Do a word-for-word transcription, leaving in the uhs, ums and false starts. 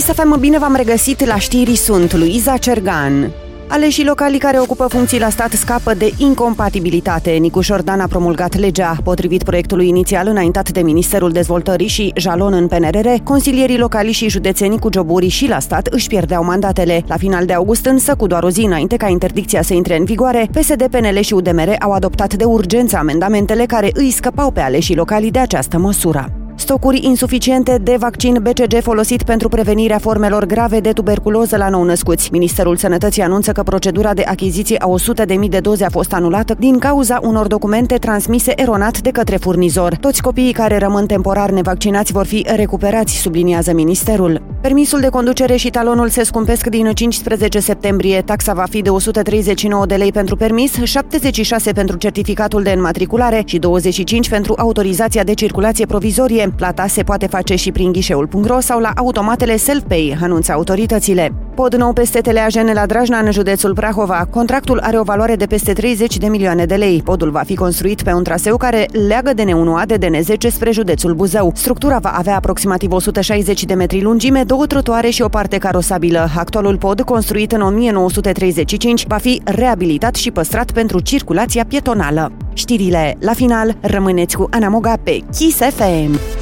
Kiss F M, bine v-am regăsit, la știri sunt Luiza Cergan. Aleșii locali care ocupă funcții la stat scapă de incompatibilitate. Nicu Șordan a promulgat legea. Potrivit proiectului inițial înaintat de Ministerul Dezvoltării și jalon în P N R R, consilierii locali și județenii cu joburi și la stat își pierdeau mandatele. La final de august însă, cu doar o zi înainte ca interdicția să intre în vigoare, P S D, P N L și U D M R au adoptat de urgență amendamentele care îi scăpau pe aleșii locali de această măsură. Stocuri insuficiente de vaccin B C G folosit pentru prevenirea formelor grave de tuberculoză la nou-născuți. Ministerul Sănătății anunță că procedura de achiziție a o sută de mii de doze a fost anulată din cauza unor documente transmise eronat de către furnizor. Toți copiii care rămân temporar nevaccinați vor fi recuperați, subliniază ministerul. Permisul de conducere și talonul se scumpesc din cincisprezece septembrie. Taxa va fi de o sută treizeci și nouă de lei pentru permis, șaptezeci și șase pentru certificatul de înmatriculare și douăzeci și cinci pentru autorizația de circulație provizorie. Plata se poate face și prin ghișeul punct ro sau la automatele Self-Pay, anunță autoritățile. Pod nou peste Teleajene la Drajna, în județul Prahova. Contractul are o valoare de peste treizeci de milioane de lei. Podul va fi construit pe un traseu care leagă D N unu A de D N zece spre județul Buzău. Structura va avea aproximativ o sută șaizeci de metri lungime, două trotuare și o parte carosabilă. Actualul pod, construit în o mie nouă sute treizeci și cinci, va fi reabilitat și păstrat pentru circulația pietonală. Știrile la final, rămâneți cu Ana Moga pe Kiss F M.